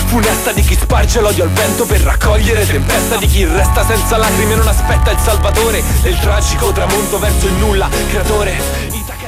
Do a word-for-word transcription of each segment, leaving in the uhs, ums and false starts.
funesta di chi sparge l'odio al vento per raccogliere tempesta, di chi resta senza lacrime e non aspetta il salvatore del tragico tramonto verso il nulla creatore.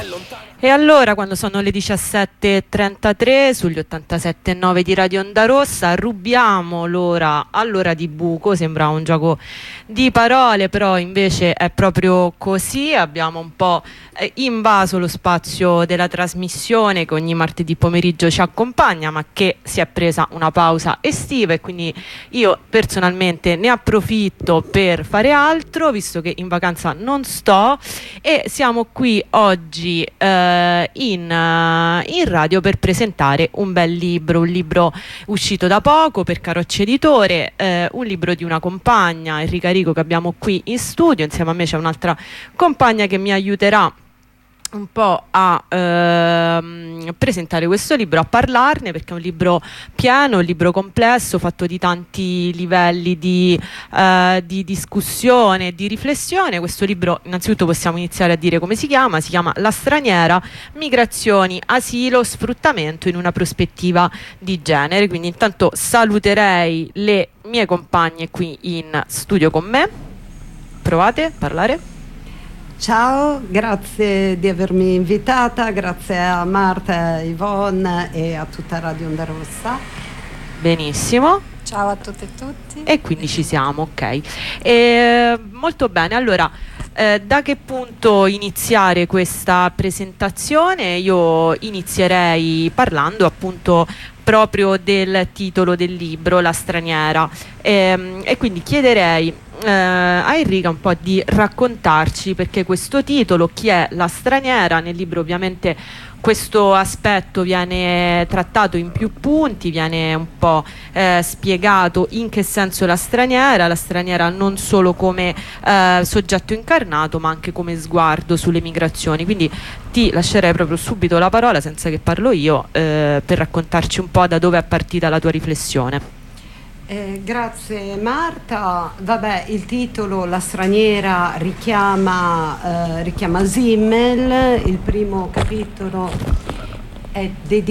E allora, quando sono le diciassette e trentatré sugli ottantasette e nove di Radio Onda Rossa, rubiamo l'ora all'ora di buco. Sembra un gioco di parole, però invece è proprio così. Abbiamo un po' eh, invaso lo spazio della trasmissione che ogni martedì pomeriggio ci accompagna, ma che si è presa una pausa estiva, e quindi io personalmente ne approfitto per fare altro, visto che in vacanza non sto, e siamo qui oggi eh, In, uh, in radio per presentare un bel libro, un libro uscito da poco per Carocci Editore, eh, un libro di una compagna, Enrica Rico, che abbiamo qui in studio. Insieme a me c'è un'altra compagna che mi aiuterà un po' a ehm, presentare questo libro, a parlarne, perché è un libro pieno, un libro complesso, fatto di tanti livelli di, eh, di discussione, di riflessione. Questo libro, innanzitutto possiamo iniziare a dire come si chiama. Si chiama La straniera, migrazioni, asilo, sfruttamento in una prospettiva di genere. Quindi intanto saluterei le mie compagne qui in studio con me. Provate a parlare. Ciao, grazie di avermi invitata, grazie a Marta, Yvonne e a tutta Radio Onda Rossa. Benissimo. Ciao a tutte e tutti. E quindi ci siamo, ok. E, molto bene, allora eh, da che punto iniziare questa presentazione? Io inizierei parlando appunto proprio del titolo del libro, La straniera, e, e quindi chiederei Eh, a Enrica un po' di raccontarci perché questo titolo, chi è la straniera. Nel libro ovviamente questo aspetto viene trattato in più punti, viene un po' eh, spiegato in che senso la straniera, la straniera non solo come eh, soggetto incarnato, ma anche come sguardo sulle migrazioni. Quindi ti lascerei proprio subito la parola, senza che parlo io, eh, per raccontarci un po' da dove è partita la tua riflessione. Eh, grazie Marta. Vabbè, il titolo La straniera richiama, eh, richiama Simmel. Il primo capitolo è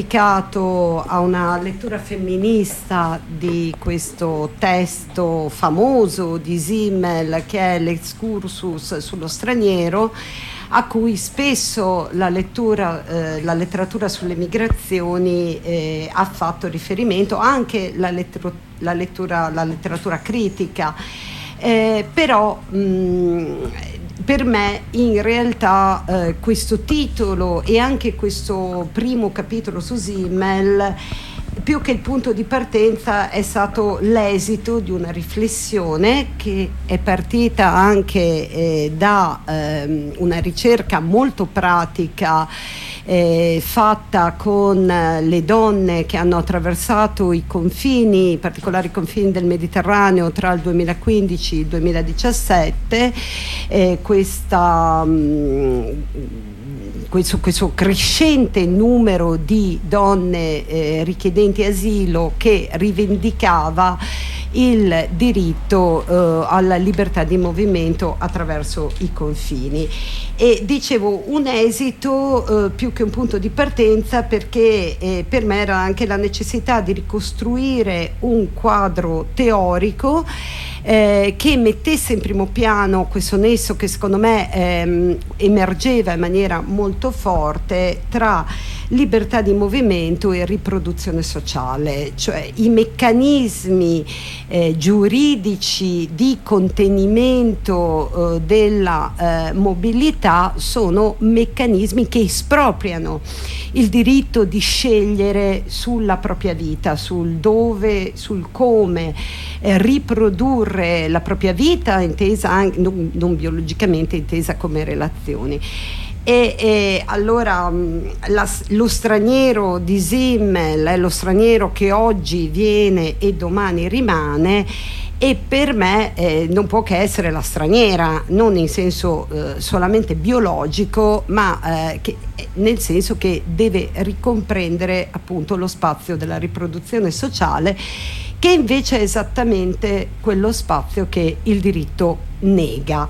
dedicato a una lettura femminista di questo testo famoso di Simmel, che è l'Excursus sullo straniero, a cui spesso la lettura, eh, la letteratura sulle migrazioni eh, ha fatto riferimento, anche la, lettero, la, lettura, la letteratura critica, eh, però mh, per me in realtà eh, questo titolo e anche questo primo capitolo su Simmel, più che il punto di partenza, è stato l'esito di una riflessione che è partita anche eh, da ehm, una ricerca molto pratica eh, fatta con le donne che hanno attraversato i confini, i particolari confini del Mediterraneo tra il duemilaquindici e il duemiladiciassette. Eh, questa mh, Questo, questo crescente numero di donne eh, richiedenti asilo che rivendicava il diritto eh, alla libertà di movimento attraverso i confini. E dicevo, un esito eh, più che un punto di partenza, perché eh, per me era anche la necessità di ricostruire un quadro teorico Eh, che mettesse in primo piano questo nesso che secondo me ehm, emergeva in maniera molto forte tra libertà di movimento e riproduzione sociale, cioè i meccanismi eh, giuridici di contenimento eh, della eh, mobilità sono meccanismi che espropriano il diritto di scegliere sulla propria vita, sul dove, sul come eh, riprodurre la propria vita, intesa anche, non, non biologicamente, intesa come relazioni. E, e allora la, lo straniero di Simmel è lo straniero che oggi viene e domani rimane, e per me eh, non può che essere la straniera, non in senso eh, solamente biologico, ma eh, che, nel senso che deve ricomprendere appunto lo spazio della riproduzione sociale, che invece è esattamente quello spazio che il diritto nega.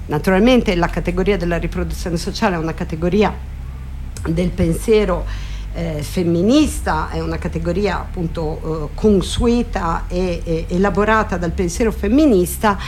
Naturalmente la categoria della riproduzione sociale è una categoria del pensiero eh, femminista, è una categoria appunto eh, consueta e, e elaborata dal pensiero femminista.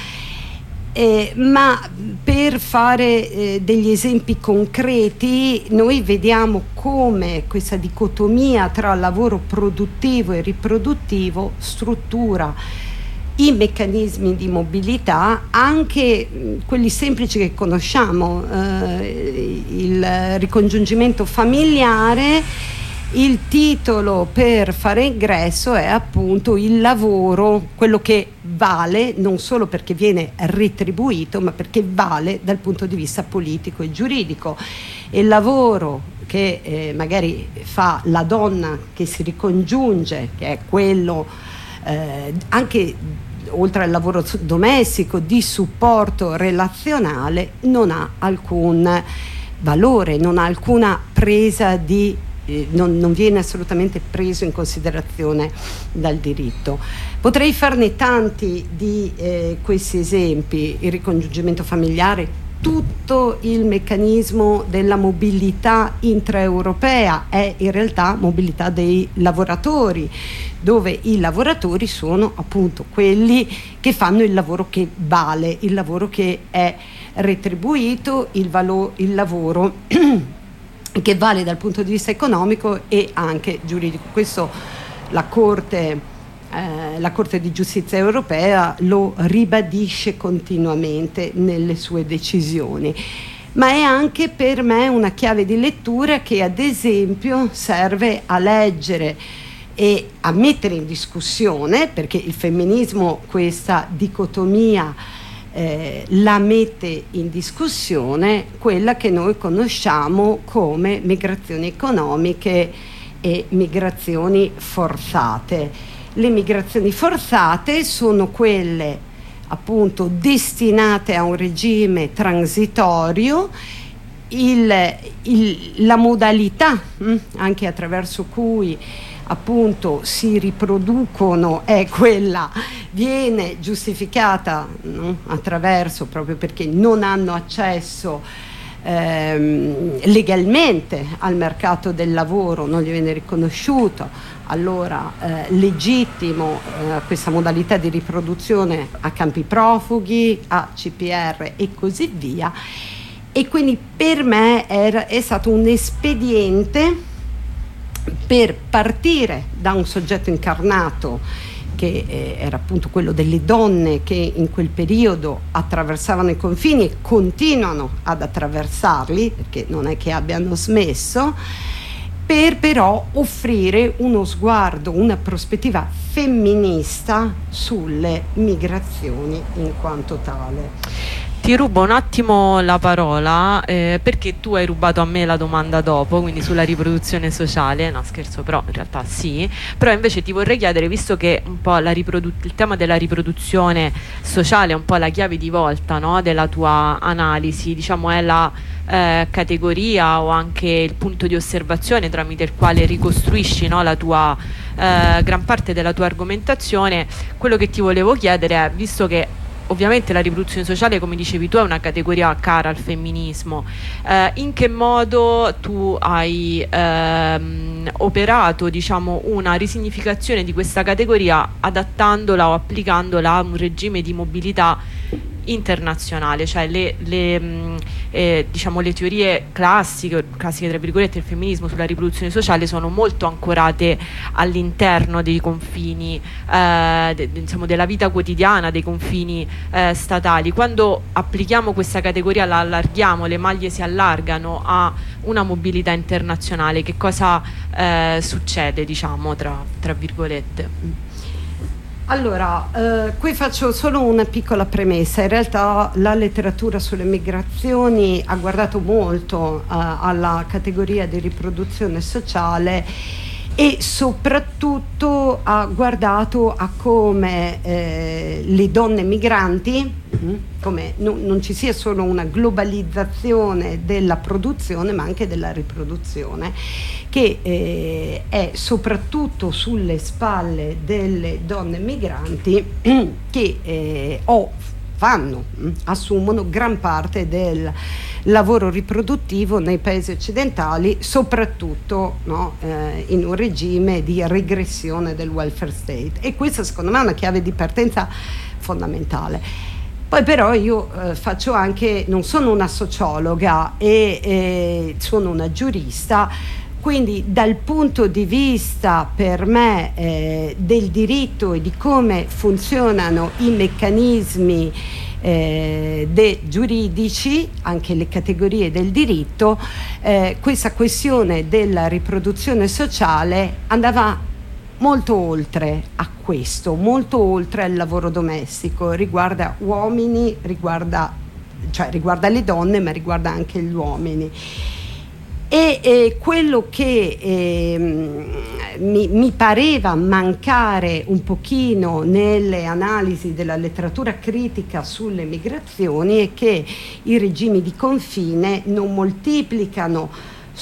Eh, ma per fare eh, degli esempi concreti, noi vediamo come questa dicotomia tra lavoro produttivo e riproduttivo struttura i meccanismi di mobilità, anche mh, quelli semplici che conosciamo, eh, il ricongiungimento familiare. Il titolo per fare ingresso è appunto il lavoro, quello che vale non solo perché viene retribuito, ma perché vale dal punto di vista politico e giuridico. E il lavoro che eh, magari fa la donna che si ricongiunge, che è quello eh, anche oltre al lavoro domestico di supporto relazionale, non ha alcun valore, non ha alcuna presa di Non, non viene assolutamente preso in considerazione dal diritto. Potrei farne tanti di eh, questi esempi: il ricongiungimento familiare, tutto il meccanismo della mobilità intraeuropea è in realtà mobilità dei lavoratori, dove i lavoratori sono appunto quelli che fanno il lavoro che vale, il lavoro che è retribuito, il, valo- il lavoro che vale dal punto di vista economico e anche giuridico. Questo la Corte, eh, la Corte di Giustizia europea lo ribadisce continuamente nelle sue decisioni. Ma è anche per me una chiave di lettura che ad esempio serve a leggere e a mettere in discussione, perché il femminismo questa dicotomia Eh, la mette in discussione, quella che noi conosciamo come migrazioni economiche e migrazioni forzate. Le migrazioni forzate sono quelle appunto destinate a un regime transitorio. Il, il, la modalità mh, anche attraverso cui appunto si riproducono è quella, viene giustificata no? attraverso, proprio perché non hanno accesso ehm, legalmente al mercato del lavoro, non gli viene riconosciuto, allora eh, legittimo eh, questa modalità di riproduzione a campi profughi, a C P R e così via. E quindi per me era, è stato un espediente per partire da un soggetto incarnato che eh, era appunto quello delle donne che in quel periodo attraversavano i confini e continuano ad attraversarli, perché non è che abbiano smesso, per però offrire uno sguardo, una prospettiva femminista sulle migrazioni in quanto tale. Ti rubo un attimo la parola eh, perché tu hai rubato a me la domanda dopo, quindi sulla riproduzione sociale. No, scherzo, però in realtà sì. Però invece ti vorrei chiedere, visto che un po' la riprodu- il tema della riproduzione sociale è un po' la chiave di volta, no, della tua analisi, diciamo è la eh, categoria o anche il punto di osservazione tramite il quale ricostruisci, no, la tua eh, gran parte della tua argomentazione. Quello che ti volevo chiedere è, visto che ovviamente la riproduzione sociale, come dicevi tu, è una categoria cara al femminismo, eh, in che modo tu hai ehm, operato, diciamo, una risignificazione di questa categoria attandola o applicandola a un regime di mobilità internazionale, cioè le, le, mh, eh, diciamo, le teorie classiche, classiche tra virgolette del femminismo sulla riproduzione sociale sono molto ancorate all'interno dei confini eh, de, de, diciamo, della vita quotidiana, dei confini eh, statali. Quando applichiamo questa categoria, la allarghiamo, le maglie si allargano a una mobilità internazionale, che cosa eh, succede, diciamo, tra, tra virgolette? Allora, eh, qui faccio solo una piccola premessa. In realtà la letteratura sulle migrazioni ha guardato molto eh, alla categoria di riproduzione sociale e soprattutto ha guardato a come eh, le donne migranti, mh, come non, non ci sia solo una globalizzazione della produzione ma anche della riproduzione, che eh, è soprattutto sulle spalle delle donne migranti che eh, ho fanno, mh, assumono gran parte del lavoro riproduttivo nei paesi occidentali, soprattutto, no, eh, in un regime di regressione del welfare state, e questa secondo me è una chiave di partenza fondamentale. Poi però io eh, faccio anche, non sono una sociologa e eh, sono una giurista, quindi dal punto di vista per me eh, del diritto e di come funzionano i meccanismi eh, de- giuridici, anche le categorie del diritto, eh, questa questione della riproduzione sociale andava molto oltre a questo, molto oltre al lavoro domestico, riguarda uomini, riguarda, cioè riguarda le donne, ma riguarda anche gli uomini. E eh, quello che eh, mi, mi pareva mancare un pochino nelle analisi della letteratura critica sulle migrazioni è che i regimi di confine non moltiplicano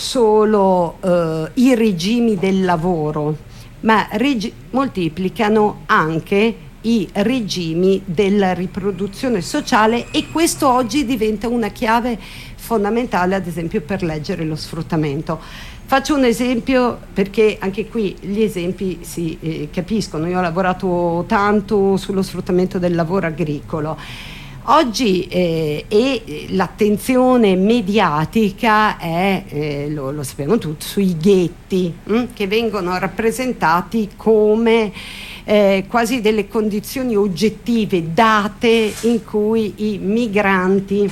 solo eh, i regimi del lavoro, ma regi- moltiplicano anche i regimi della riproduzione sociale, e questo oggi diventa una chiave fondamentale, ad esempio, per leggere lo sfruttamento. Faccio un esempio perché anche qui gli esempi si eh, capiscono. Io ho lavorato tanto sullo sfruttamento del lavoro agricolo. Oggi eh, e l'attenzione mediatica è, eh, lo, lo sappiamo tutti, sui ghetti hm, che vengono rappresentati come eh, quasi delle condizioni oggettive date in cui i migranti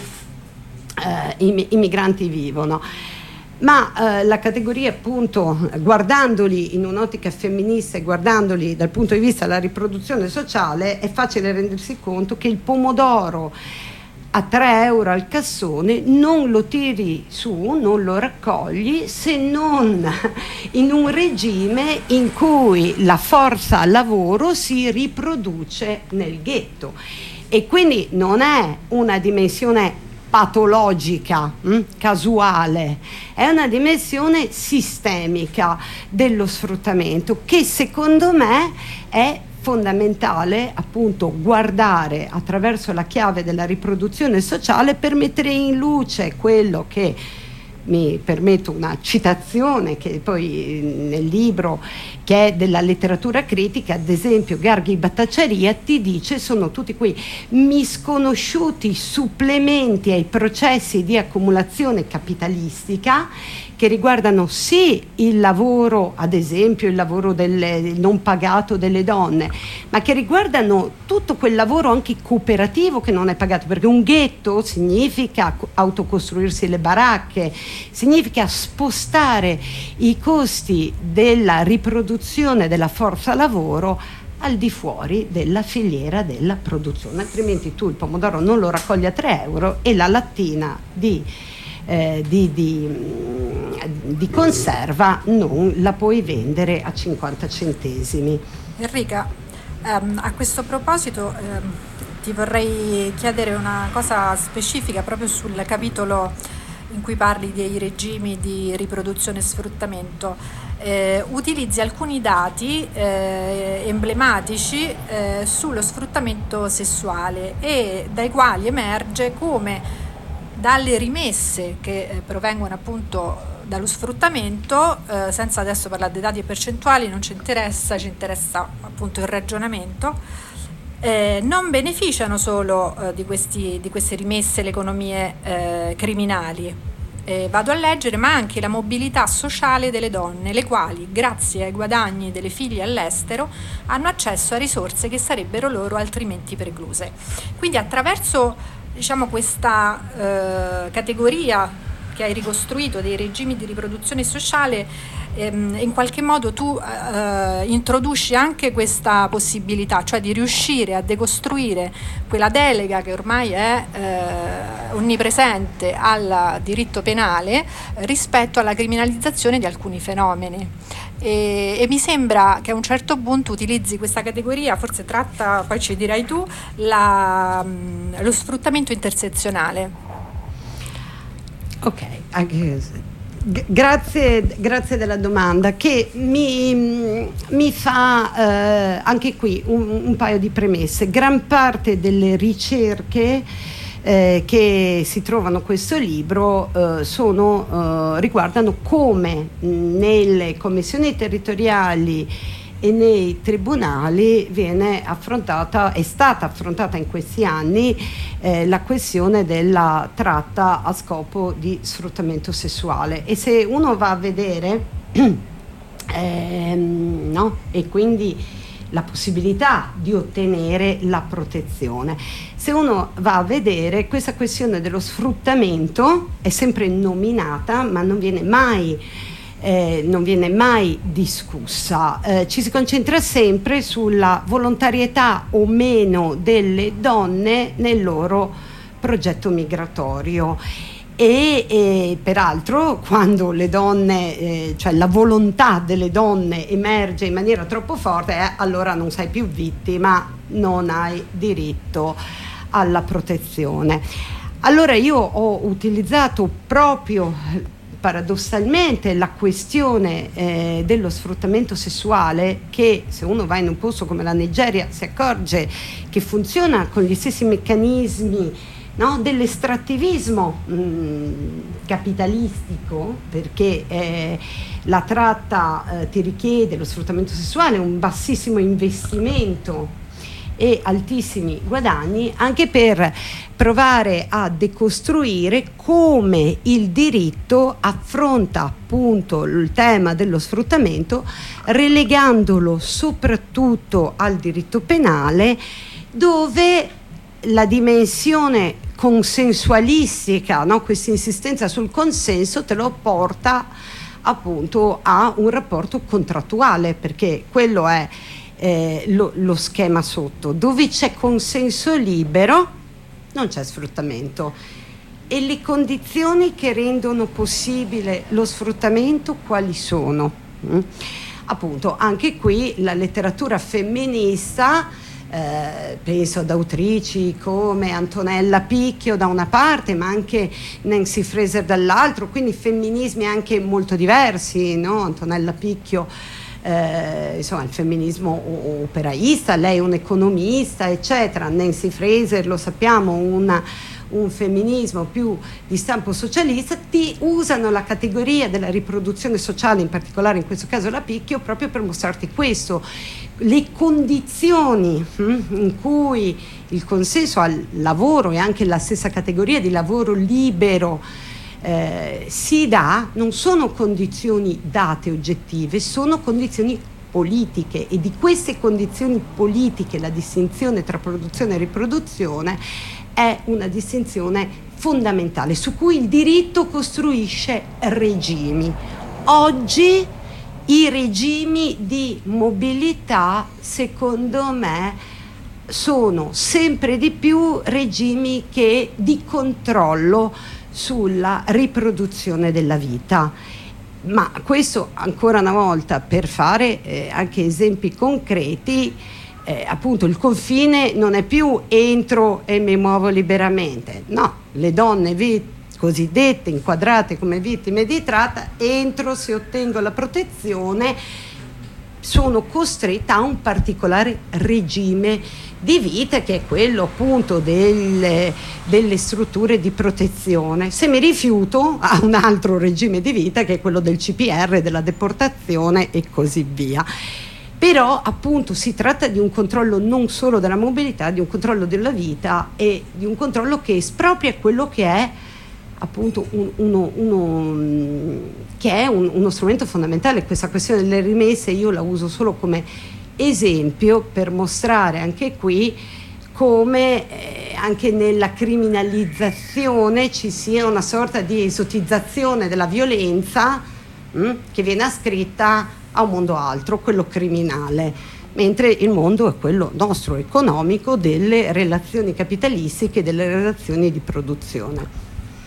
Eh, i, i migranti vivono, ma eh, la categoria, appunto, guardandoli in un'ottica femminista e guardandoli dal punto di vista della riproduzione sociale, è facile rendersi conto che il pomodoro a tre euro al cassone non lo tiri su, non lo raccogli se non in un regime in cui la forza lavoro si riproduce nel ghetto, e quindi non è una dimensione patologica, mh, casuale, è una dimensione sistemica dello sfruttamento che secondo me è fondamentale, appunto, guardare attraverso la chiave della riproduzione sociale per mettere in luce quello che, mi permetto una citazione che poi nel libro, che è della letteratura critica, ad esempio Gargi Battaglia ti dice sono tutti quei misconosciuti supplementi ai processi di accumulazione capitalistica che riguardano sì il lavoro, ad esempio il lavoro delle, non pagato delle donne, ma che riguardano tutto quel lavoro anche cooperativo che non è pagato, perché un ghetto significa autocostruirsi le baracche, significa spostare i costi della riproduzione della forza lavoro al di fuori della filiera della produzione, altrimenti tu il pomodoro non lo raccogli a tre euro e la lattina di Eh, di, di, di conserva non la puoi vendere a cinquanta centesimi. Enrica, ehm, a questo proposito ehm, ti vorrei chiedere una cosa specifica proprio sul capitolo in cui parli dei regimi di riproduzione e sfruttamento. Eh, utilizzi alcuni dati eh, emblematici eh, sullo sfruttamento sessuale, e dai quali emerge come dalle rimesse che eh, provengono appunto dallo sfruttamento, eh, senza adesso parlare dei dati e percentuali, non ci interessa, ci interessa appunto il ragionamento, eh, non beneficiano solo eh, di, questi, di queste rimesse le economie eh, criminali, eh, vado a leggere, ma anche la mobilità sociale delle donne, le quali grazie ai guadagni delle figlie all'estero hanno accesso a risorse che sarebbero loro altrimenti precluse. Quindi attraverso diciamo questa eh, categoria che hai ricostruito dei regimi di riproduzione sociale, ehm, in qualche modo tu eh, introduci anche questa possibilità, cioè di riuscire a decostruire quella delega che ormai è eh, onnipresente al diritto penale eh, rispetto alla criminalizzazione di alcuni fenomeni. E, e mi sembra che a un certo punto utilizzi questa categoria, forse tratta, poi ci dirai tu, la, lo sfruttamento intersezionale. Ok, anche Grazie, grazie della domanda, che mi, mi fa eh, anche qui un, un paio di premesse. Gran parte delle ricerche eh, che si trovano in questo libro eh, sono, eh, riguardano come nelle commissioni territoriali e nei tribunali viene affrontata, è stata affrontata in questi anni eh, la questione della tratta a scopo di sfruttamento sessuale. E se uno va a vedere ehm, no? E quindi la possibilità di ottenere la protezione, se uno va a vedere, questa questione dello sfruttamento è sempre nominata ma non viene mai Eh, non viene mai discussa, eh, ci si concentra sempre sulla volontarietà o meno delle donne nel loro progetto migratorio e, e peraltro quando le donne, eh, cioè la volontà delle donne emerge in maniera troppo forte, eh, allora non sei più vittima, non hai diritto alla protezione. Allora io ho utilizzato proprio paradossalmente la questione eh, dello sfruttamento sessuale, che se uno va in un posto come la Nigeria si accorge che funziona con gli stessi meccanismi, no, dell'estrattivismo mh, capitalistico, perché eh, la tratta eh, ti richiede, lo sfruttamento sessuale, un bassissimo investimento e altissimi guadagni, anche per provare a decostruire come il diritto affronta appunto il tema dello sfruttamento, relegandolo soprattutto al diritto penale, dove la dimensione consensualistica, no? Questa insistenza sul consenso te lo porta appunto a un rapporto contrattuale, perché quello è Eh, lo, lo schema sotto. Dove c'è consenso libero non c'è sfruttamento, e le condizioni che rendono possibile lo sfruttamento quali sono? Mm? Appunto anche qui la letteratura femminista, eh, penso ad autrici come Antonella Picchio da una parte ma anche Nancy Fraser dall'altro, quindi femminismi anche molto diversi, no? Antonella Picchio Eh, insomma il femminismo operaista, lei è un'economista eccetera, Nancy Fraser lo sappiamo una, un femminismo più di stampo socialista, ti usano la categoria della riproduzione sociale, in particolare in questo caso la Picchio, proprio per mostrarti questo, le condizioni hm, in cui il consenso al lavoro e anche la stessa categoria di lavoro libero Eh, si dà, non sono condizioni date oggettive, sono condizioni politiche, e di queste condizioni politiche la distinzione tra produzione e riproduzione è una distinzione fondamentale su cui il diritto costruisce regimi. Oggi i regimi di mobilità, secondo me, sono sempre di più regimi che di controllo sulla riproduzione della vita. Ma questo ancora una volta per fare eh, anche esempi concreti, eh, appunto il confine non è più entro e mi muovo liberamente, no, le donne vi- cosiddette inquadrate come vittime di tratta, entro se ottengo la protezione sono costretta a un particolare regime di vita, che è quello appunto delle, delle strutture di protezione. Se mi rifiuto, a un altro regime di vita, che è quello del C P R, della deportazione e così via. Però appunto si tratta di un controllo non solo della mobilità, di un controllo della vita e di un controllo che espropria quello che è appunto un, uno, uno che è un, uno strumento fondamentale. Questa questione delle rimesse io la uso solo come esempio per mostrare anche qui come eh, anche nella criminalizzazione ci sia una sorta di esotizzazione della violenza mh, che viene ascritta a un mondo altro, quello criminale, mentre il mondo è quello nostro, economico, delle relazioni capitalistiche, delle relazioni di produzione.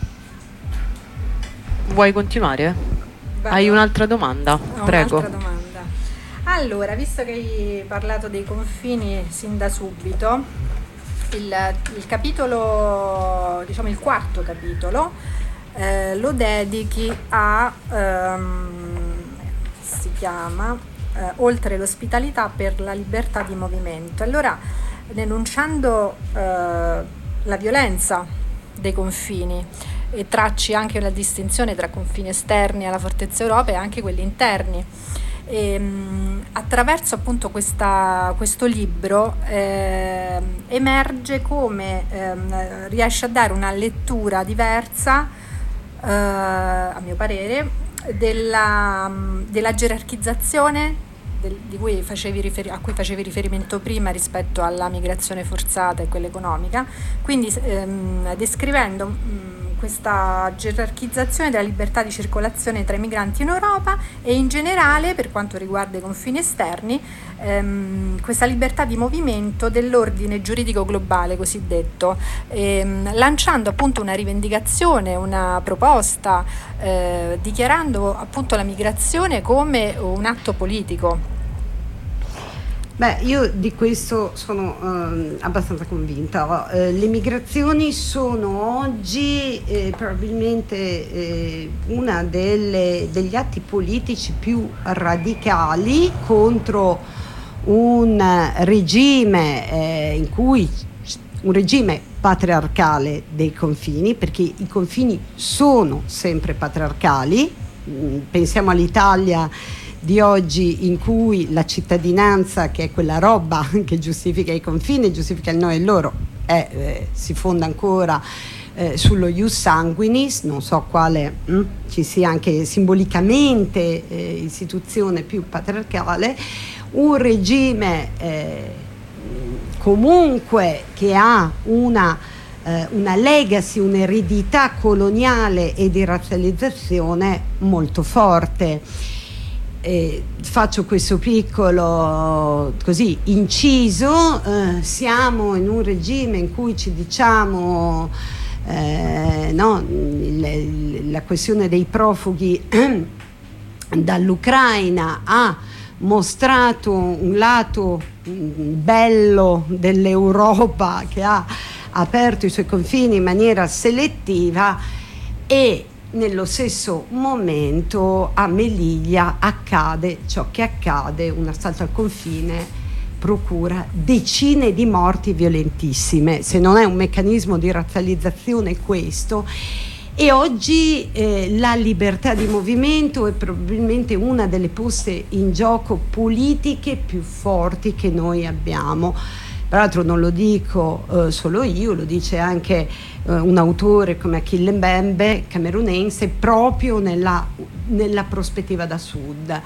Vuoi continuare? Vado. Hai un'altra domanda? Ho Prego. Un'altra domanda. Allora, visto che hai parlato dei confini sin da subito, il, il capitolo, diciamo il quarto capitolo, eh, lo dedichi a, ehm, si chiama eh, Oltre l'ospitalità per la libertà di movimento. Allora, denunciando eh, la violenza dei confini, e tracci anche una distinzione tra confini esterni alla fortezza Europa e anche quelli interni. E, mh, attraverso appunto questa, questo libro eh, emerge come eh, riesce a dare una lettura diversa, eh, a mio parere, della, della gerarchizzazione del, di cui facevi riferi- a cui facevi riferimento prima rispetto alla migrazione forzata e quella economica, quindi ehm, descrivendo mh, questa gerarchizzazione della libertà di circolazione tra i migranti in Europa e in generale, per quanto riguarda i confini esterni, ehm, questa libertà di movimento dell'ordine giuridico globale cosiddetto, ehm, lanciando appunto una rivendicazione, una proposta, eh, dichiarando appunto la migrazione come un atto politico. Beh, io di questo sono eh, abbastanza convinta. Eh, le migrazioni sono oggi eh, probabilmente eh, una delle, degli atti politici più radicali contro un regime eh, in cui un regime patriarcale dei confini, perché i confini sono sempre patriarcali. Pensiamo all'Italia di oggi, in cui la cittadinanza, che è quella roba che giustifica i confini, giustifica il noi e il loro, è, eh, si fonda ancora eh, sullo ius sanguinis. Non so quale hm, ci sia anche simbolicamente eh, istituzione più patriarcale, un regime eh, comunque che ha una eh, una legacy, un'eredità coloniale e di razzializzazione molto forte. Eh, faccio questo piccolo così inciso, eh, siamo in un regime in cui ci diciamo eh, no, il, il, la questione dei profughi dall'Ucraina ha mostrato un lato bello dell'Europa che ha aperto i suoi confini in maniera selettiva, e nello stesso momento a Melilla accade ciò che accade: un assalto al confine procura decine di morti violentissime. Se non è un meccanismo di razzializzazione questo, e oggi eh, la libertà di movimento è probabilmente una delle poste in gioco politiche più forti che noi abbiamo. Peraltro non lo dico eh, solo io, lo dice anche eh, un autore come Achille Mbembe, camerunense, proprio nella, nella prospettiva da sud.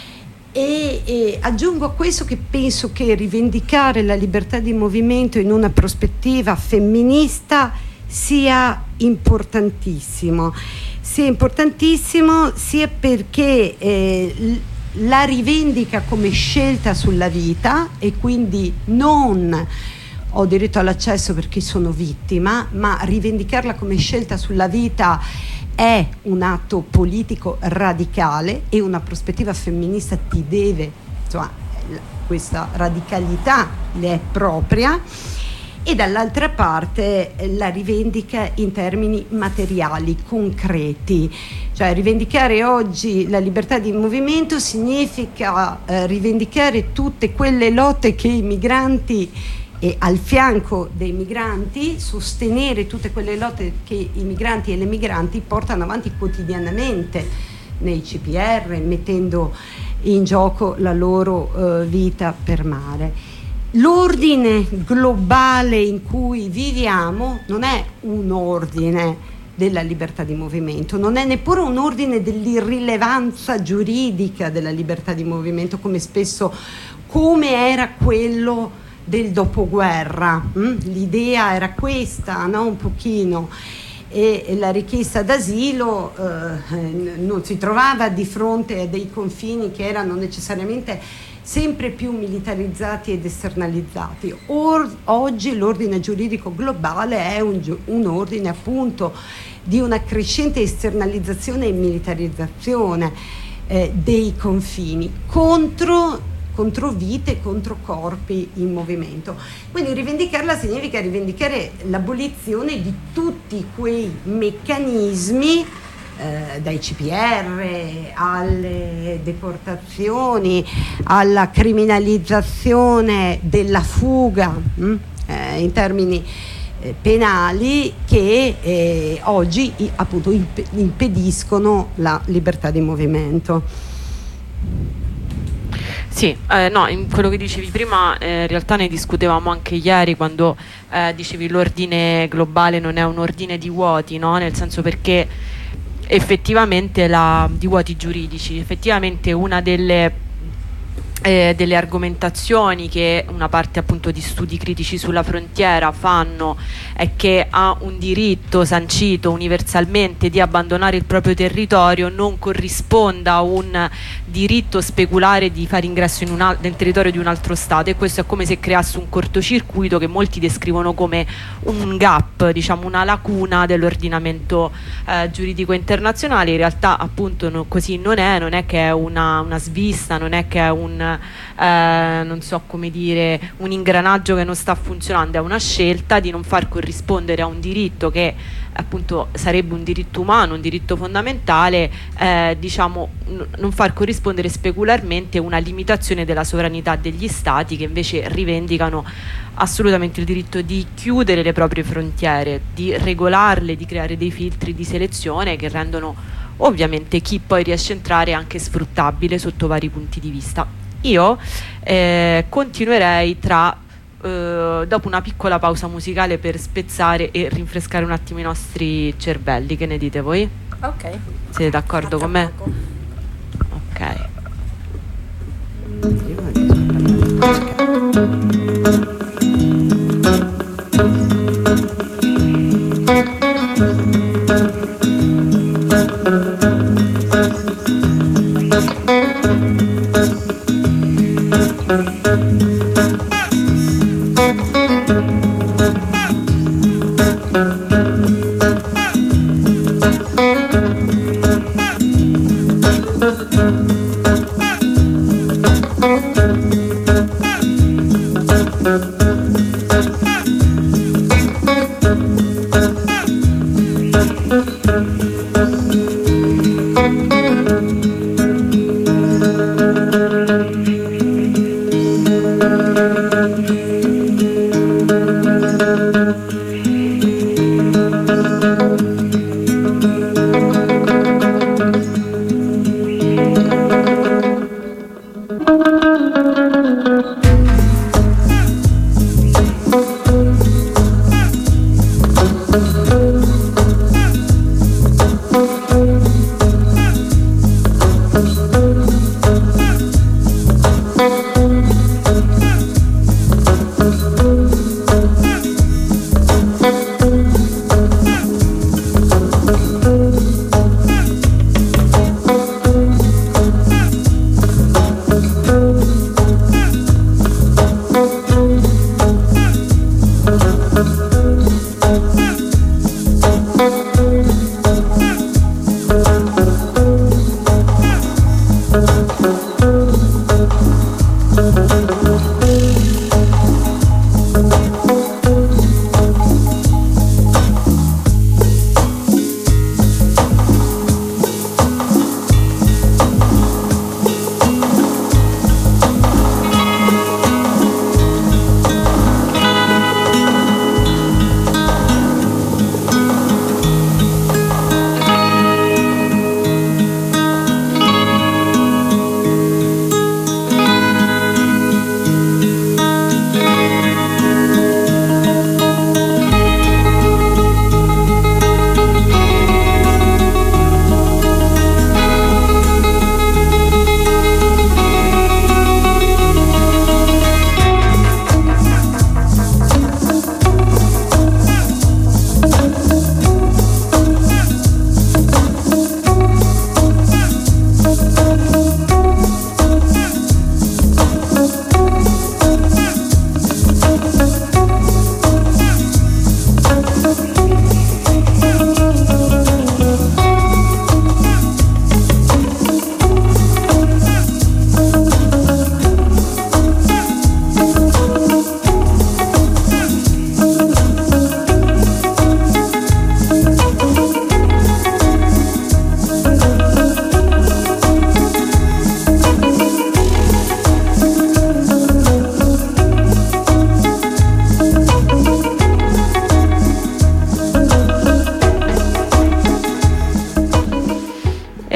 E, e aggiungo a questo che penso che rivendicare la libertà di movimento in una prospettiva femminista sia importantissimo, sia importantissimo sia perché eh, la rivendica come scelta sulla vita, e quindi non ho diritto all'accesso perché sono vittima, ma rivendicarla come scelta sulla vita è un atto politico radicale, e una prospettiva femminista ti deve, insomma, questa radicalità le è propria. E dall'altra parte la rivendica in termini materiali, concreti. Cioè rivendicare oggi la libertà di movimento significa eh, rivendicare tutte quelle lotte che i migranti, e al fianco dei migranti sostenere tutte quelle lotte che i migranti e le migranti portano avanti quotidianamente nei C P R, mettendo in gioco la loro eh, vita per mare. L'ordine globale in cui viviamo non è un ordine della libertà di movimento, non è neppure un ordine dell'irrilevanza giuridica della libertà di movimento, come spesso come era quello del dopoguerra. Mm? L'idea era questa, no? Un pochino. E la richiesta d'asilo eh, non si trovava di fronte a dei confini che erano necessariamente sempre più militarizzati ed esternalizzati. Or, oggi l'ordine giuridico globale è un, un ordine appunto di una crescente esternalizzazione e militarizzazione eh, dei confini contro contro vite, contro corpi in movimento. Quindi rivendicarla significa rivendicare l'abolizione di tutti quei meccanismi, eh, dai C P R alle deportazioni, alla criminalizzazione della fuga, mh? Eh, in termini eh, penali, che eh, oggi i, appunto imp- impediscono la libertà di movimento. Sì, eh, no, in quello che dicevi prima, eh, in realtà ne discutevamo anche ieri, quando eh, dicevi l'ordine globale non è un ordine di vuoti, no? Nel senso, perché effettivamente la, di vuoti giuridici, effettivamente una delle Eh, delle argomentazioni che una parte appunto di studi critici sulla frontiera fanno è che ha un diritto sancito universalmente di abbandonare il proprio territorio non corrisponda a un diritto speculare di fare ingresso in un al- nel territorio di un altro Stato, e questo è come se creasse un cortocircuito che molti descrivono come un gap, diciamo una lacuna dell'ordinamento eh, giuridico internazionale. In realtà appunto no, così non è, non è che è una, una svista, non è che è un Eh, non so come dire, un ingranaggio che non sta funzionando, è una scelta di non far corrispondere a un diritto che appunto sarebbe un diritto umano, un diritto fondamentale, eh, diciamo n- non far corrispondere specularmente una limitazione della sovranità degli stati, che invece rivendicano assolutamente il diritto di chiudere le proprie frontiere, di regolarle, di creare dei filtri di selezione che rendono ovviamente chi poi riesce a entrare anche sfruttabile sotto vari punti di vista. Io eh, continuerei tra eh, dopo una piccola pausa musicale per spezzare e rinfrescare un attimo i nostri cervelli. Che ne dite voi? Ok. Siete d'accordo con me? Poco. Ok.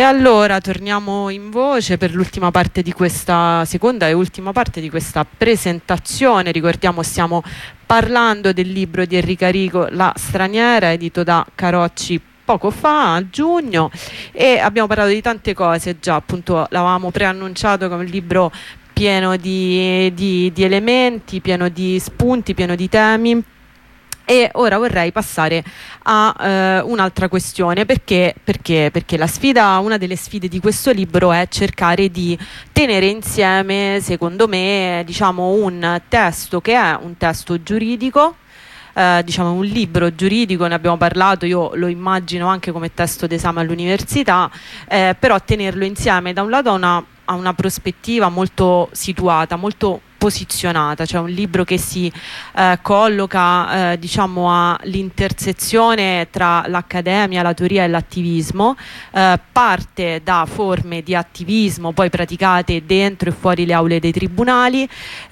allora torniamo in voce per l'ultima parte di questa seconda e ultima parte di questa presentazione. Ricordiamo, stiamo parlando del libro di Enrica Rico, La straniera, edito da Carocci poco fa, a giugno, e abbiamo parlato di tante cose già, appunto l'avevamo preannunciato come un libro pieno di, di, di elementi, pieno di spunti, pieno di temi. E ora vorrei passare a eh, un'altra questione, perché, perché, perché la sfida, una delle sfide di questo libro è cercare di tenere insieme, secondo me, diciamo, un testo che è un testo giuridico, eh, diciamo un libro giuridico, ne abbiamo parlato, io lo immagino anche come testo d'esame all'università, eh, però tenerlo insieme da un lato a una, a una prospettiva molto situata, molto posizionata, cioè un libro che si eh, colloca eh, diciamo all'intersezione tra l'accademia, la teoria e l'attivismo, eh, parte da forme di attivismo poi praticate dentro e fuori le aule dei tribunali,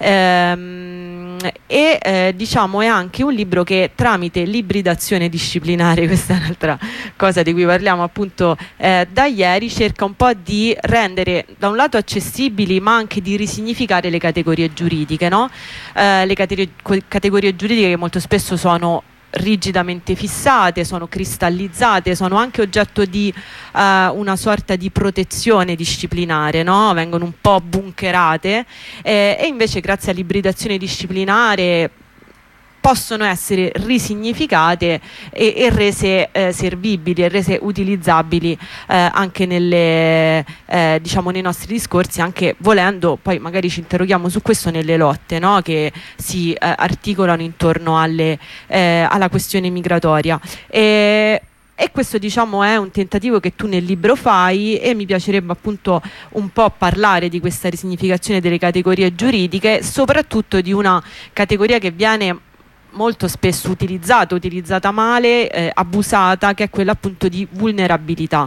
ehm, e eh, diciamo è anche un libro che tramite l'ibridazione disciplinare, questa è un'altra cosa di cui parliamo appunto eh, da ieri, cerca un po' di rendere da un lato accessibili ma anche di risignificare le categorie giuridiche, no? Eh, le categorie, categorie giuridiche che molto spesso sono rigidamente fissate, sono cristallizzate, sono anche oggetto di uh, una sorta di protezione disciplinare, no? Vengono un po' bunkerate, eh, e invece grazie all'ibridazione disciplinare possono essere risignificate e, e rese eh, servibili e rese utilizzabili eh, anche nelle, eh, diciamo nei nostri discorsi, anche volendo, poi magari ci interroghiamo su questo, nelle lotte, no? Che si eh, articolano intorno alle, eh, alla questione migratoria. E, E questo diciamo è un tentativo che tu nel libro fai, e mi piacerebbe appunto un po' parlare di questa risignificazione delle categorie giuridiche, soprattutto di una categoria che viene molto spesso utilizzata, utilizzata male, eh, abusata, che è quella appunto di vulnerabilità.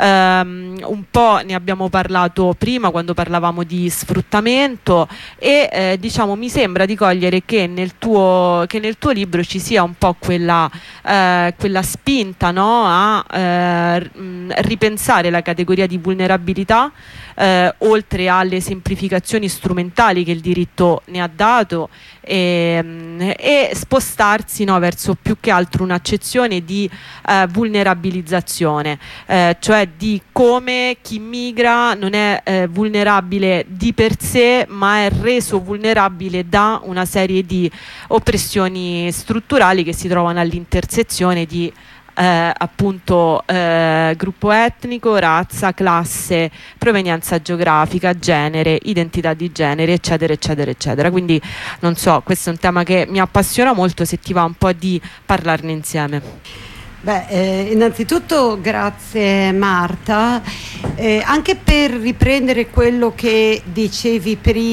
Um, un po' ne abbiamo parlato prima quando parlavamo di sfruttamento, e eh, diciamo mi sembra di cogliere che nel tuo, che nel tuo libro ci sia un po' quella, eh, quella spinta, no? A eh, ripensare la categoria di vulnerabilità, eh, oltre alle semplificazioni strumentali che il diritto ne ha dato, e, e spostarsi, no, verso più che altro un'accezione di eh, vulnerabilizzazione, eh, cioè di come chi migra non è eh, vulnerabile di per sé, ma è reso vulnerabile da una serie di oppressioni strutturali che si trovano all'intersezione di Eh, appunto eh, gruppo etnico, razza, classe, provenienza geografica, genere, identità di genere, eccetera eccetera eccetera. Quindi non so, questo è un tema che mi appassiona molto, se ti va un po' di parlarne insieme. Beh, eh, innanzitutto grazie Marta, eh, anche per riprendere quello che dicevi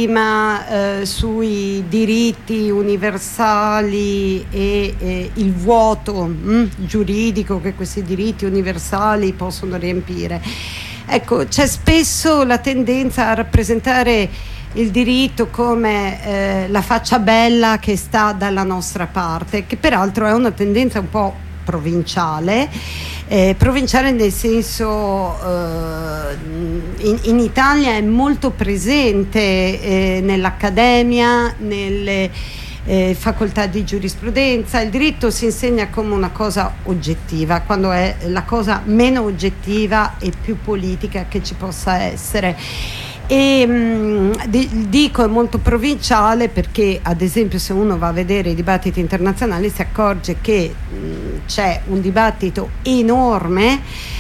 prima eh, sui diritti universali e eh, il vuoto mh, giuridico che questi diritti universali possono riempire. Ecco, c'è spesso la tendenza a rappresentare il diritto come eh, la faccia bella che sta dalla nostra parte, che peraltro è una tendenza un po' provinciale, eh, provinciale nel senso eh, in, in Italia è molto presente eh, nell'accademia, nelle eh, facoltà di giurisprudenza. Il diritto si insegna come una cosa oggettiva, quando è la cosa meno oggettiva e più politica che ci possa essere. E mh, di, dico è molto provinciale perché, ad esempio, se uno va a vedere i dibattiti internazionali si accorge che mh, c'è un dibattito enorme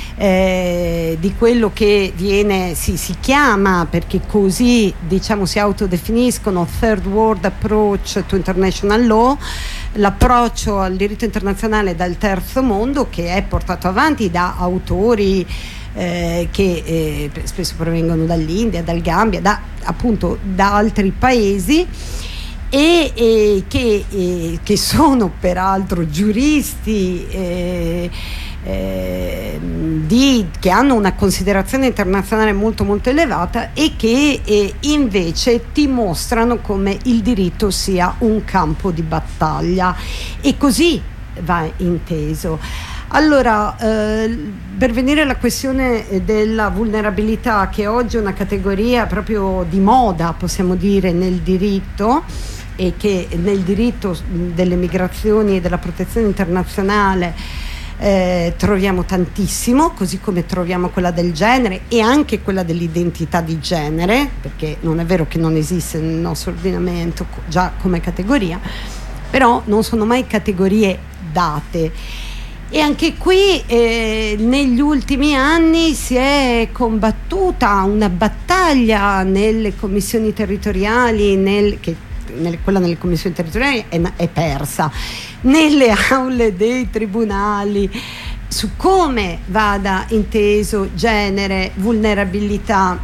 eh, di quello che viene, si, si chiama, perché così diciamo si autodefiniscono, third world approach to international law, l'approccio al diritto internazionale dal terzo mondo, che è portato avanti da autori Eh, che eh, spesso provengono dall'India, dal Gambia, da, appunto da altri paesi, e, e che, e, che sono peraltro giuristi eh, eh, di, che hanno una considerazione internazionale molto molto elevata, e che eh, invece ti mostrano come il diritto sia un campo di battaglia, e così va inteso. Allora, eh, per venire alla questione della vulnerabilità, che oggi è una categoria proprio di moda, possiamo dire, nel diritto, e che nel diritto delle migrazioni e della protezione internazionale eh, troviamo tantissimo, così come troviamo quella del genere e anche quella dell'identità di genere, perché non è vero che non esiste nel nostro ordinamento già come categoria, però non sono mai categorie date. E anche qui eh, negli ultimi anni si è combattuta una battaglia nelle commissioni territoriali, nel, che nelle, quella nelle commissioni territoriali è, è persa, nelle aule dei tribunali, su come vada inteso genere, vulnerabilità,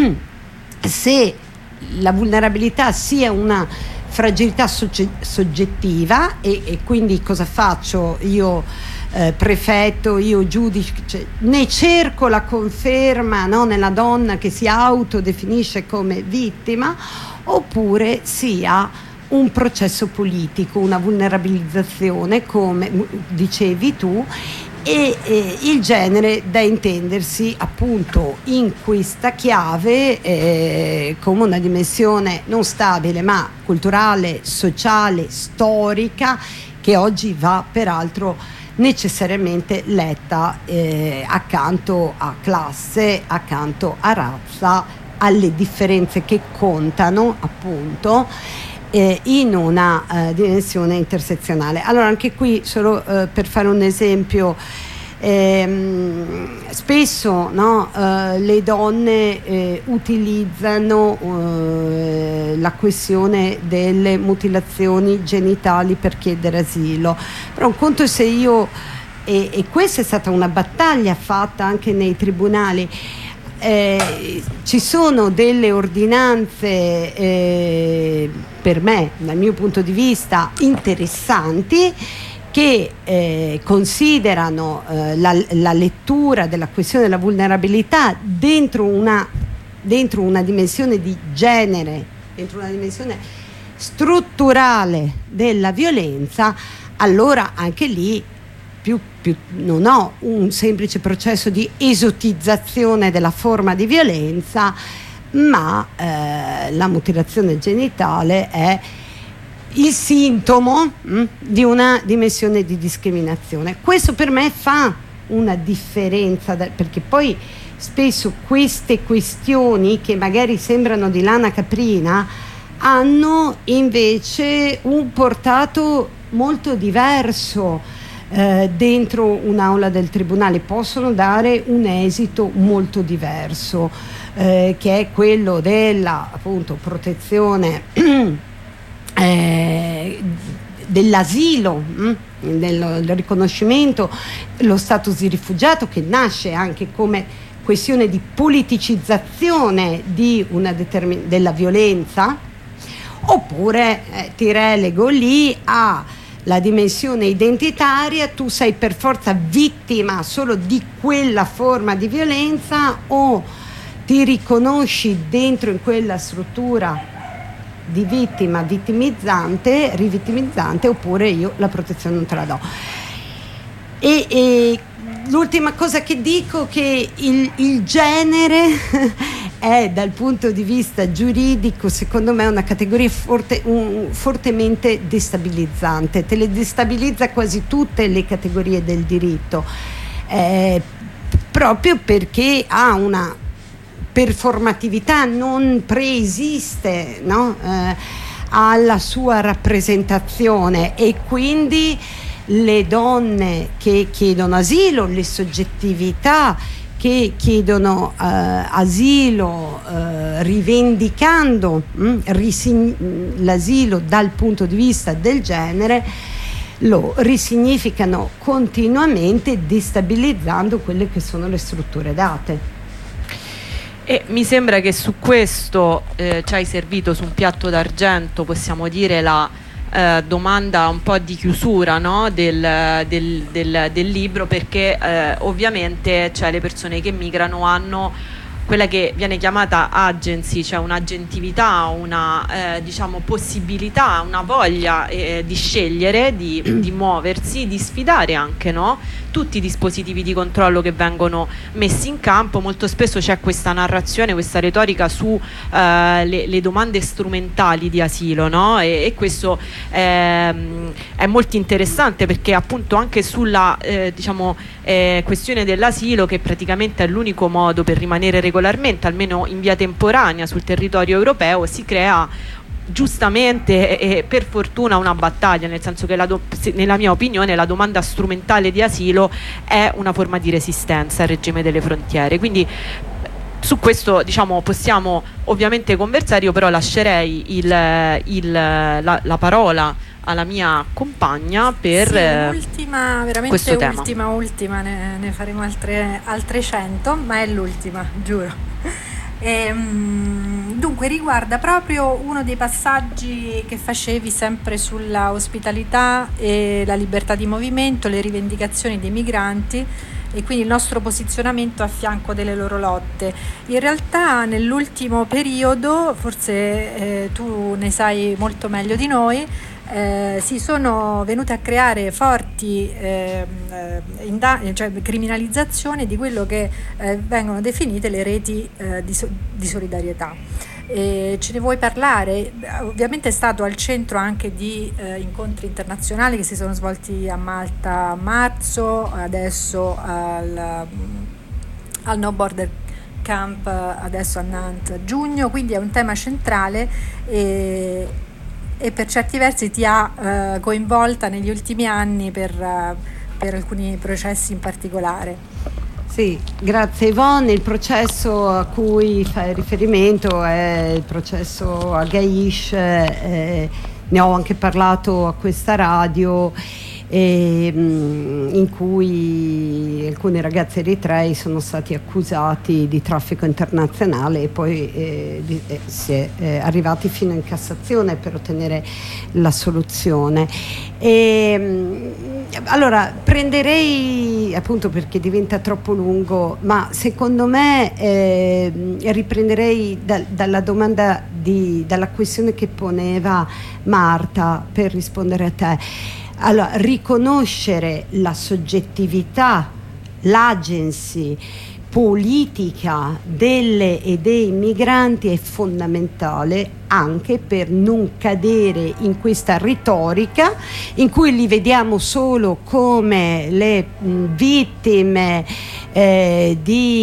se la vulnerabilità sia una fragilità sogge- soggettiva e, e quindi cosa faccio io? Eh, prefetto, io giudice, cioè, ne cerco la conferma, no, nella donna che si autodefinisce come vittima, oppure sia un processo politico, una vulnerabilizzazione, come dicevi tu, e, e il genere da intendersi appunto in questa chiave eh, come una dimensione non stabile ma culturale, sociale, storica, che oggi va peraltro necessariamente letta eh, accanto a classe, accanto a razza, alle differenze che contano appunto eh, in una eh, dimensione intersezionale. Allora anche qui solo eh, per fare un esempio, ehm, spesso no, eh, le donne eh, utilizzano eh, la questione delle mutilazioni genitali per chiedere asilo, però un conto è se io, e, e questa è stata una battaglia fatta anche nei tribunali, eh, ci sono delle ordinanze eh, per me, dal mio punto di vista, interessanti, che eh, considerano eh, la, la lettura della questione della vulnerabilità dentro una, dentro una dimensione di genere, dentro una dimensione strutturale della violenza. Allora anche lì più, più, non ho un semplice processo di esotizzazione della forma di violenza, ma eh, la mutilazione genitale è il sintomo mh, di una dimensione di discriminazione. Questo per me fa una differenza, da, perché poi spesso queste questioni che magari sembrano di lana caprina hanno invece un portato molto diverso eh, dentro un'aula del tribunale, possono dare un esito molto diverso eh, che è quello della appunto protezione Eh, dell'asilo, mh, del, del riconoscimento, lo status di rifugiato, che nasce anche come questione di politicizzazione di una determin- della violenza, oppure eh, ti relego lì alla dimensione identitaria, tu sei per forza vittima solo di quella forma di violenza o ti riconosci dentro in quella struttura di vittima vittimizzante, rivittimizzante, oppure io la protezione non te la do. E, e l'ultima cosa che dico, che il, il genere è dal punto di vista giuridico secondo me una categoria forte, un, fortemente destabilizzante, te le destabilizza quasi tutte le categorie del diritto, eh, proprio perché ha una performatività, non preesiste, no? eh, alla sua rappresentazione, e quindi le donne che chiedono asilo, le soggettività che chiedono eh, asilo eh, rivendicando mh, risign- l'asilo dal punto di vista del genere, lo risignificano continuamente, destabilizzando quelle che sono le strutture date. E mi sembra che su questo eh, ci hai servito su un piatto d'argento, possiamo dire, la eh, domanda un po' di chiusura, no? del, del, del, del libro, perché eh, ovviamente cioè, le persone che migrano hanno quella che viene chiamata agency, cioè un'agentività, una eh, diciamo possibilità, una voglia eh, di scegliere, di, di muoversi, di sfidare anche, no? Tutti i dispositivi di controllo che vengono messi in campo. Molto spesso c'è questa narrazione, questa retorica su eh, le, le domande strumentali di asilo, no? E, e questo ehm, è molto interessante, perché appunto anche sulla eh, diciamo eh, questione dell'asilo, che praticamente è l'unico modo per rimanere regolarmente, almeno in via temporanea, sul territorio europeo, si crea giustamente e per fortuna una battaglia, nel senso che la do- nella mia opinione la domanda strumentale di asilo è una forma di resistenza al regime delle frontiere. Quindi su questo, diciamo, possiamo ovviamente conversare. Io però lascerei il, il, la, la parola alla mia compagna per sì, ultima, veramente questo tema. ultima, ultima, ne, ne faremo altre, altre cento, ma è l'ultima, giuro. E, dunque riguarda proprio uno dei passaggi che facevi sempre sulla ospitalità e la libertà di movimento, le rivendicazioni dei migranti e quindi il nostro posizionamento a fianco delle loro lotte. In realtà nell'ultimo periodo, forse eh, tu ne sai molto meglio di noi, Eh, si sono venute a creare forti eh, inda- cioè criminalizzazioni di quello che eh, vengono definite le reti eh, di, so- di solidarietà. E ce ne vuoi parlare? Ovviamente è stato al centro anche di eh, incontri internazionali che si sono svolti a Malta a marzo, adesso al, al No Border Camp, adesso a Nantes a giugno, quindi è un tema centrale e e per certi versi ti ha eh, coinvolta negli ultimi anni per, uh, per alcuni processi in particolare. Sì, grazie Yvonne. Il processo a cui fai riferimento è il processo a Gaish, eh, ne ho anche parlato a questa radio, eh, in cui alcuni ragazzi eritrei sono stati accusati di traffico internazionale e poi eh, di, eh, si è eh, arrivati fino in Cassazione per ottenere la soluzione. E, allora prenderei, appunto perché diventa troppo lungo, ma secondo me eh, riprenderei da, dalla domanda di, dalla questione che poneva Marta per rispondere a te. Allora, riconoscere la soggettività, l'agency politica delle e dei migranti è fondamentale anche per non cadere in questa retorica in cui li vediamo solo come le mh, vittime eh,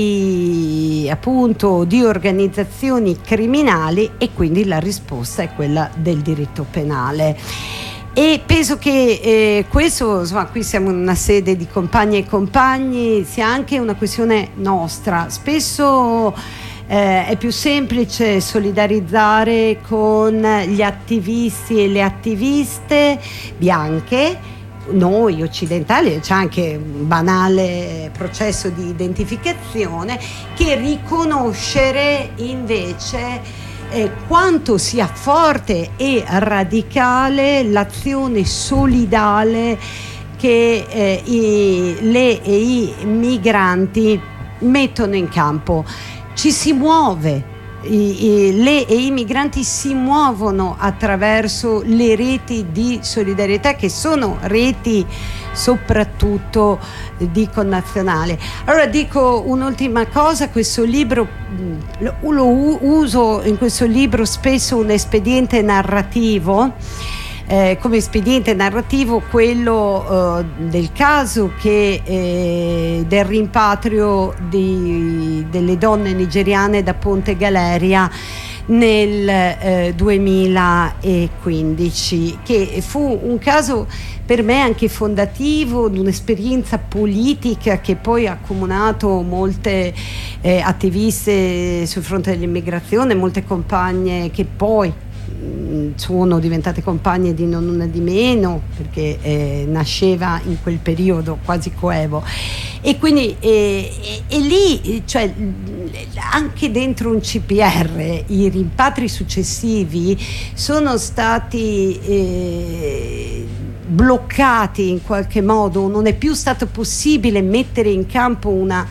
di appunto di organizzazioni criminali, e quindi la risposta è quella del diritto penale. E penso che eh, questo, insomma, qui siamo in una sede di compagni e compagni, sia anche una questione nostra. Spesso eh, è più semplice solidarizzare con gli attivisti e le attiviste bianche, noi occidentali, c'è anche un banale processo di identificazione, che riconoscere invece Eh, quanto sia forte e radicale l'azione solidale che eh, i, le e i migranti mettono in campo. Ci si muove, i, i, le e i migranti si muovono attraverso le reti di solidarietà, che sono reti soprattutto di connazionali. Allora dico un'ultima cosa: questo libro lo, lo uso in questo libro spesso un espediente narrativo, eh, come espediente narrativo quello eh, del caso che eh, del rimpatrio di, delle donne nigeriane da Ponte Galeria nel eh, duemilaquindici, che fu un caso per me anche fondativo di un'esperienza politica che poi ha accomunato molte eh, attiviste sul fronte dell'immigrazione, molte compagne che poi mh, sono diventate compagne di Non Una Di Meno, perché eh, nasceva in quel periodo quasi coevo. E quindi eh, e, e lì, cioè, anche dentro un C P R i rimpatri successivi sono stati eh, bloccati in qualche modo. Non è più stato possibile mettere in campo una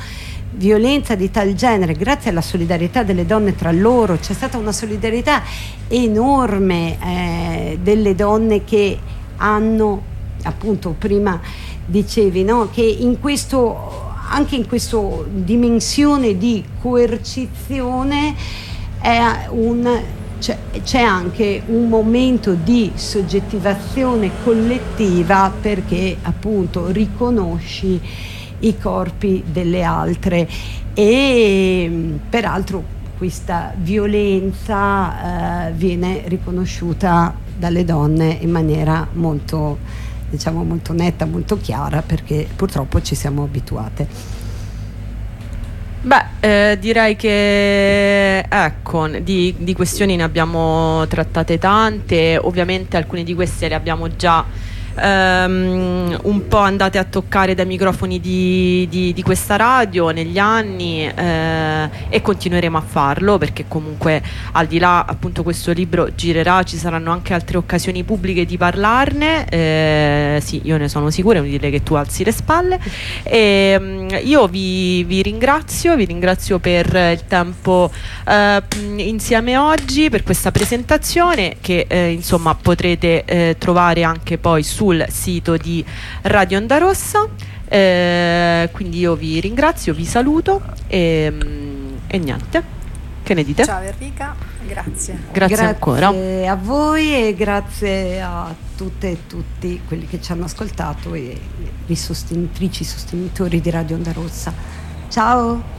violenza di tal genere, grazie alla solidarietà delle donne tra loro, c'è stata una solidarietà enorme eh, delle donne che hanno, appunto prima dicevi, no? Che in questo, anche in questa dimensione di coercizione è un, c'è, c'è anche un momento di soggettivazione collettiva, perché appunto riconosci i corpi delle altre e peraltro questa violenza eh, viene riconosciuta dalle donne in maniera molto, diciamo, molto netta, molto chiara, perché purtroppo ci siamo abituate. Beh, eh, direi che ecco, di, di questioni ne abbiamo trattate tante, ovviamente alcune di queste le abbiamo già Um, un po' andate a toccare dai microfoni di, di, di questa radio negli anni eh, e continueremo a farlo, perché comunque al di là, appunto, questo libro girerà, ci saranno anche altre occasioni pubbliche di parlarne, eh, sì, io ne sono sicura, mi dire che tu alzi le spalle e um, io vi, vi ringrazio vi ringrazio per il tempo eh, insieme oggi, per questa presentazione che eh, insomma potrete eh, trovare anche poi su sul sito di Radio Onda Rossa, eh, quindi io vi ringrazio, vi saluto e, e niente, che ne dite? Ciao Enrica, grazie. Grazie, grazie ancora a voi e grazie a tutte e tutti quelli che ci hanno ascoltato e i sostenitrici, sostenitori di Radio Onda Rossa. Ciao.